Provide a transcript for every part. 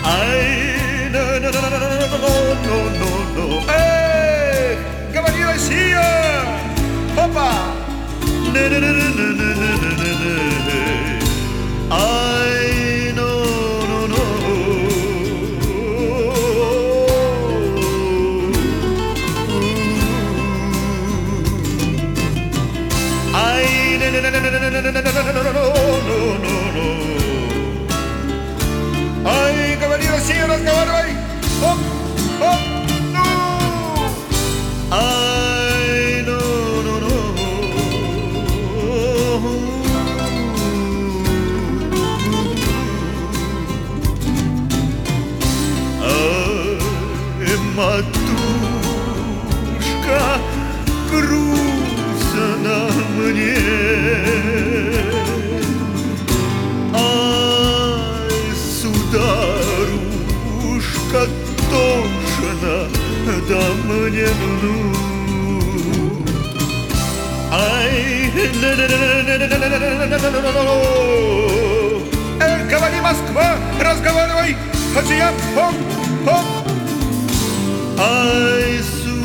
Ай, ну, эх, говори, Россия! Опа! Ай, ну. Ай, Ай, говори, Россия, разговаривай! Оп, оп, ну! Ай, ну. Ай, матушка, грустно мне. Сударушка, тошно, да мне Ай, говори, Москва, разговаривай, Россия, хоп, хоп. Ай,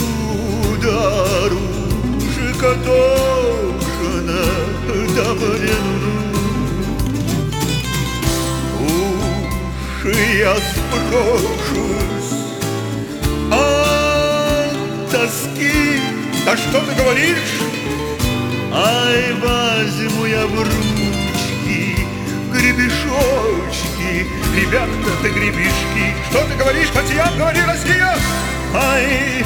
сударушка, тошно, да мне я спрошусь от тоски. Да что ты говоришь? Ай, возьму я в ручки гребешочки. Ребята, ты гребешки. Что ты говоришь, Татьяна? Говори, Россия! Ай,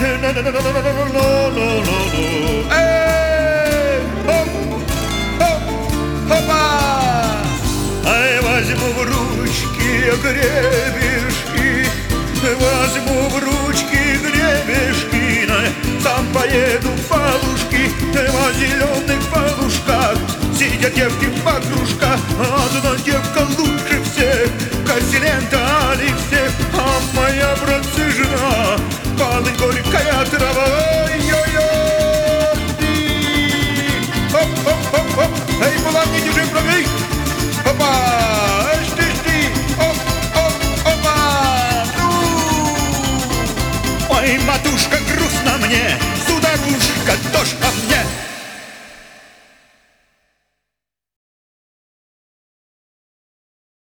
эй, хоп, хоп, хопа! Ай, возьму в ручки гребешки, возьму в ручки гребешки, сам поеду по лужке, во зеленых полушках сидят девки по кружках. Одна девка лучше всех, Кассилента Алексеев, а моя братцы жена, полынь горькая трава. Ой-ой-ой, хоп-хоп-хоп-хоп, эй, была мне держи правей. Опа! Жди! Опа! Ну! Ой, матушка, грустно мне, сударушка, тошно